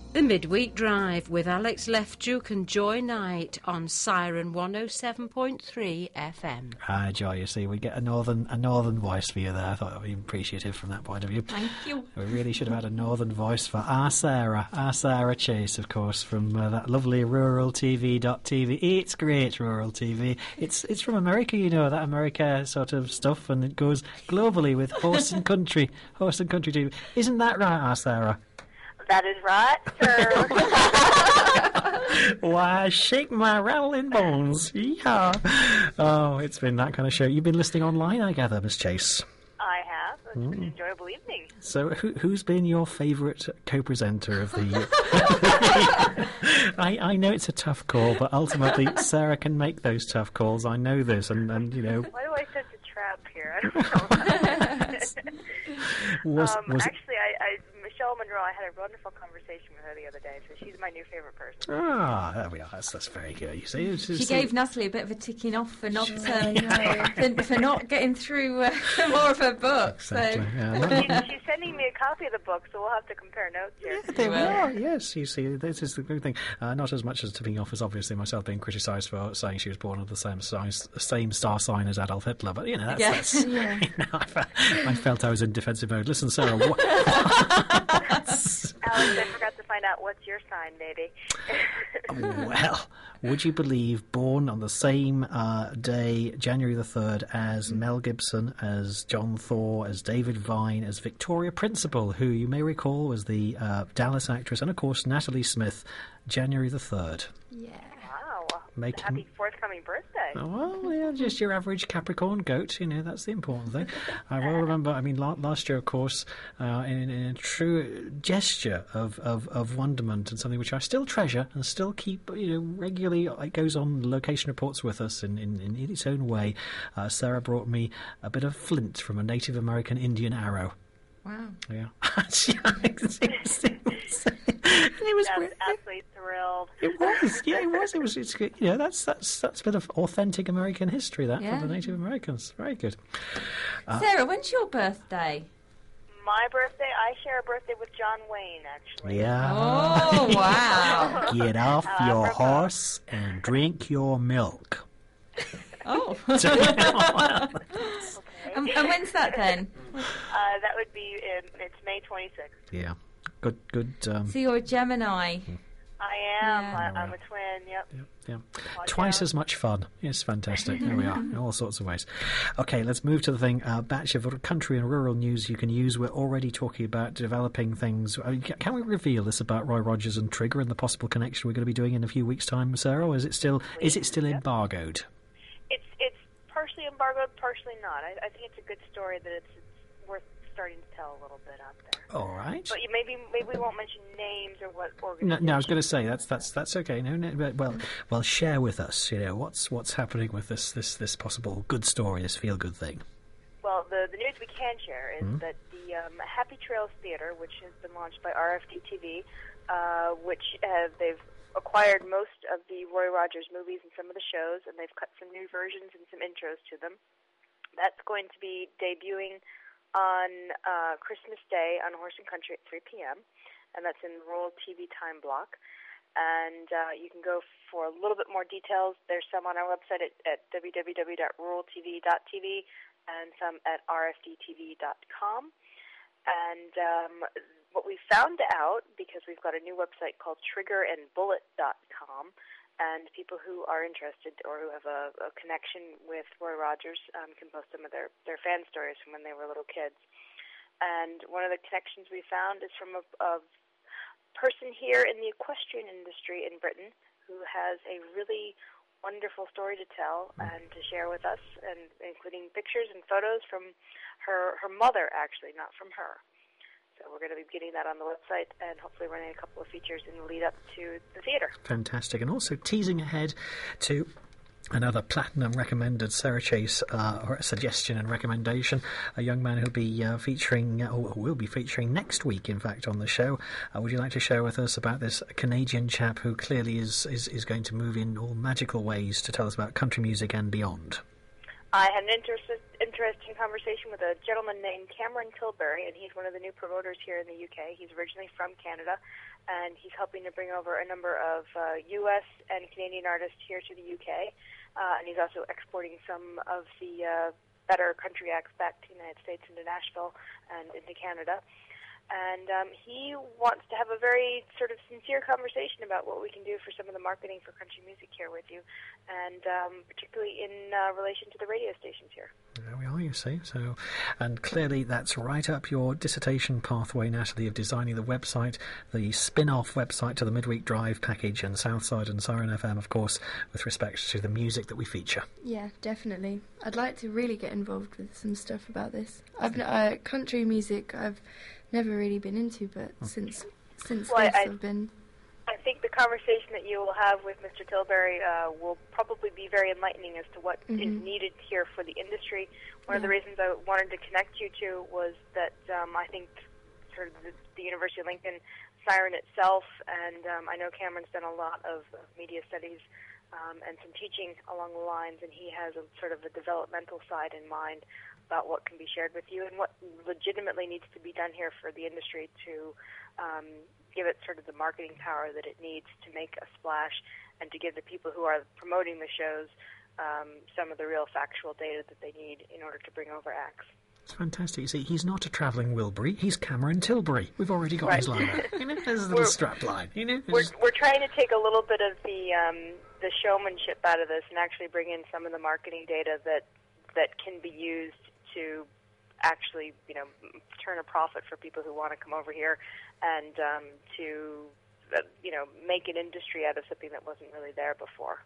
The Midweek Drive with Alex Leftduke and Joy Knight on Siren 107.3 FM. Hi, Joy. You see, we get a northern voice for you there. I thought I'd be appreciative from that point of view. Thank you. We really should have had a northern voice for our Sarah Chase, of course, from that lovely ruraltv.tv. It's great, Rural TV. It's from America, you know, that America sort of stuff, and it goes globally with Horse and Country TV. Isn't that right, our Sarah? That is right, sir. Why, shake my rattling bones. Yeehaw. Oh, it's been that kind of show. You've been listening online, I gather, Miss Chase. I have. It's been an enjoyable evening. So who's been your favourite co-presenter of the year? I know it's a tough call, but ultimately Sarah can make those tough calls. I know this, and you know... Why do I sense a trap here? I don't know. Actually, Michelle Monroe, I had a wonderful conversation with her the other day, so she's my new favourite person. Ah, there we are. That's very good. You see, she gave Natalie a bit of a ticking off for not for not getting through more of her books. Exactly. So. Yeah, she's sending me a copy of the book, so we'll have to compare notes here. Yeah, there we are. Yes, you see, this is the good thing. Not as much as tipping off as obviously myself being criticised for saying she was born of the same star sign as Adolf Hitler, but you know, that's you know, I felt I was in defensive mode. Listen, Sarah. Alex, I forgot to find out what's your sign, baby. Well, would you believe, born on the same day, January the 3rd, as Mel Gibson, as John Thor, as David Vine, as Victoria Principal, who you may recall was the Dallas actress, and of course Natalie Smith, January the 3rd. Yeah. Wow. Happy forthcoming birthday. Oh, well, yeah, just your average Capricorn goat, you know, that's the important thing. I will remember, I mean, last year, of course, in a true gesture of wonderment and something which I still treasure and still keep, you know, regularly, it goes on location reports with us in its own way. Sarah brought me a bit of flint from a Native American Indian arrow. Wow. Yeah. It was absolutely thrilled. It was, yeah, it was. It's good. You know, that's a bit of authentic American history, that, from the Native Americans. Very good. Sarah, when's your birthday? My birthday, I share a birthday with John Wayne, actually. Yeah. Oh, wow. Get off your horse and drink your milk. Oh. Okay. And when's that then? That would be it's May 26th. Yeah. Good. So you're a Gemini. I am. Yeah. I'm a twin. Yep. Yeah. Twice as much fun. It's fantastic. There we are, in all sorts of ways. Okay, let's move to the thing. Batch of country and rural news you can use. We're already talking about developing things. Can we reveal this about Roy Rogers and Trigger and the possible connection we're going to be doing in a few weeks' time, Sarah? Or is it still embargoed? It's partially embargoed, partially not. I think it's a good story that it's worth starting to tell a little bit out there. All right. But maybe we won't mention names or what organizations. No, I was going to say that's okay. No, well, share with us. You know, what's happening with this possible good story, this feel good thing. Well, the news we can share is that the Happy Trails Theater, which has been launched by RFD TV, which they've acquired most of the Roy Rogers movies and some of the shows, and they've cut some new versions and some intros to them. That's going to be debuting on Christmas Day on Horse and Country at 3 p.m., and that's in Rural TV time block. And you can go for a little bit more details. There's some on our website at www.ruraltv.tv and some at rfdtv.com. And what we found out, because we've got a new website called triggerandbullet.com, and people who are interested or who have a connection with Roy Rogers can post some of their fan stories from when they were little kids. And one of the connections we found is from a person here in the equestrian industry in Britain who has a really wonderful story to tell and to share with us, and including pictures and photos from her mother, actually, not from her. So we're going to be getting that on the website and hopefully running a couple of features in the lead up to the theater. Fantastic. And also teasing ahead to another platinum recommended Sarah Chase suggestion and recommendation, a young man who'll be featuring, or will be featuring next week, in fact, on the show. Would you like to share with us about this Canadian chap who clearly is going to move in all magical ways to tell us about country music and beyond? I had an interesting conversation with a gentleman named Cameron Tilbury, and he's one of the new promoters here in the UK. He's originally from Canada, and he's helping to bring over a number of U.S. and Canadian artists here to the UK, and he's also exporting some of the better country acts back to the United States, into Nashville and into Canada. And he wants to have a very sort of sincere conversation about what we can do for some of the marketing for country music here with you, and particularly in relation to the radio stations here. There we are, you see. So, and clearly that's right up your dissertation pathway, Natalie, of designing the website, the spin-off website to the Midweek Drive package, and Southside and Siren FM, of course, with respect to the music that we feature. Yeah, definitely. I'd like to really get involved with some stuff about this. Country music I've never really been into, but since this I've been... I think the conversation that you will have with Mr. Tilbury will probably be very enlightening as to what is needed here for the industry. One of the reasons I wanted to connect you to was that I think sort of the University of Lincoln, Siren itself, and I know Cameron's done a lot of media studies and some teaching along the lines, and he has a sort of a developmental side in mind about what can be shared with you and what legitimately needs to be done here for the industry to give it sort of the marketing power that it needs to make a splash, and to give the people who are promoting the shows some of the real factual data that they need in order to bring over acts. It's fantastic. You see, he's not a travelling Wilbury, he's Cameron Tilbury. We've already got his line there. You know, there's a little strap line. You know, we're trying to take a little bit of the showmanship out of this and actually bring in some of the marketing data that can be used to actually, you know, turn a profit for people who want to come over here, and to, you know, make an industry out of something that wasn't really there before.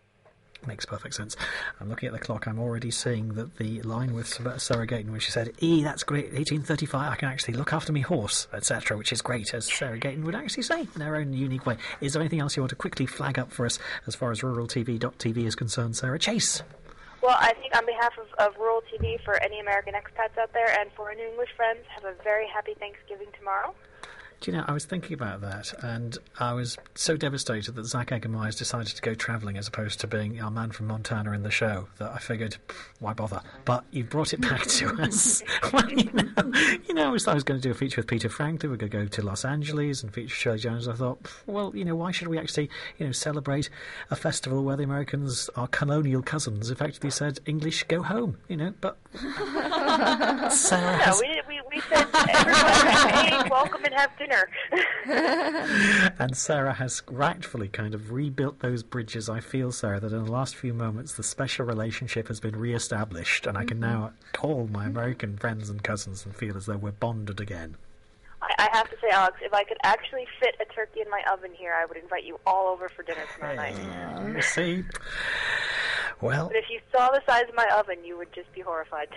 Makes perfect sense. I'm looking at the clock. I'm already seeing that the line with Sarah Gayton, when she said, that's great, 1835, I can actually look after me horse, etc., which is great, as Sarah Gayton would actually say in her own unique way. Is there anything else you want to quickly flag up for us as far as ruraltv.tv is concerned, Sarah Chase? Well, I think on behalf of Rural TV, for any American expats out there and for any English friends, have a very happy Thanksgiving tomorrow. Do you know, I was thinking about that, and I was so devastated that Zach Eggemeyer's decided to go travelling as opposed to being our man from Montana in the show, that I figured, why bother? But you brought it back to us. Well, you know, I was going to do a feature with Peter Franklin. We're going to go to Los Angeles and feature Shirley Jones. I thought, well, you know, why should we actually, you know, celebrate a festival where the Americans, our colonial cousins, effectively said, English, go home, you know, but... Sarah we said, everyone, welcome and have dinner. And Sarah has rightfully kind of rebuilt those bridges. I feel, Sarah, that in the last few moments the special relationship has been re-established, and I can now call my American friends and cousins and feel as though we're bonded again. I have to say, Alex, if I could actually fit a turkey in my oven here, I would invite you all over for dinner tomorrow night. You see? Well, but if you saw the size of my oven, you would just be horrified.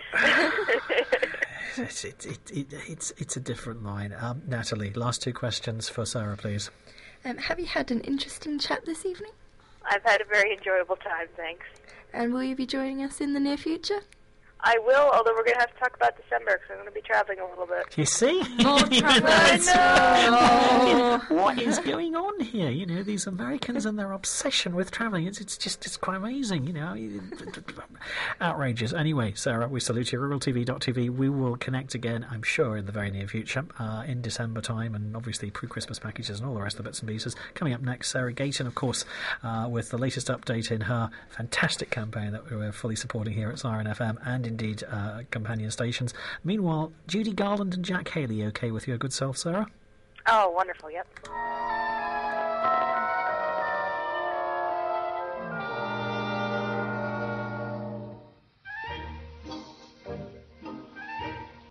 It's a different line. Natalie, last two questions for Sarah, please. Have you had an interesting chat this evening? I've had a very enjoyable time, thanks. And will you be joining us in the near future? I will, although we're going to have to talk about December because I'm going to be traveling a little bit. You see? I know! What is going on here? You know, these Americans and their obsession with travelling. It's quite amazing, you know. Outrageous. Anyway, Sarah, we salute you. ruraltv.tv. We will connect again, I'm sure, in the very near future, in December time, and obviously pre-Christmas packages and all the rest of the bits and pieces. Coming up next, Sarah Gayton, of course, with the latest update in her fantastic campaign that we're fully supporting here at Siren FM and indeed companion stations. Meanwhile, Judy Garland and Jack Haley, okay with your good self, Sarah? Oh, wonderful, yep.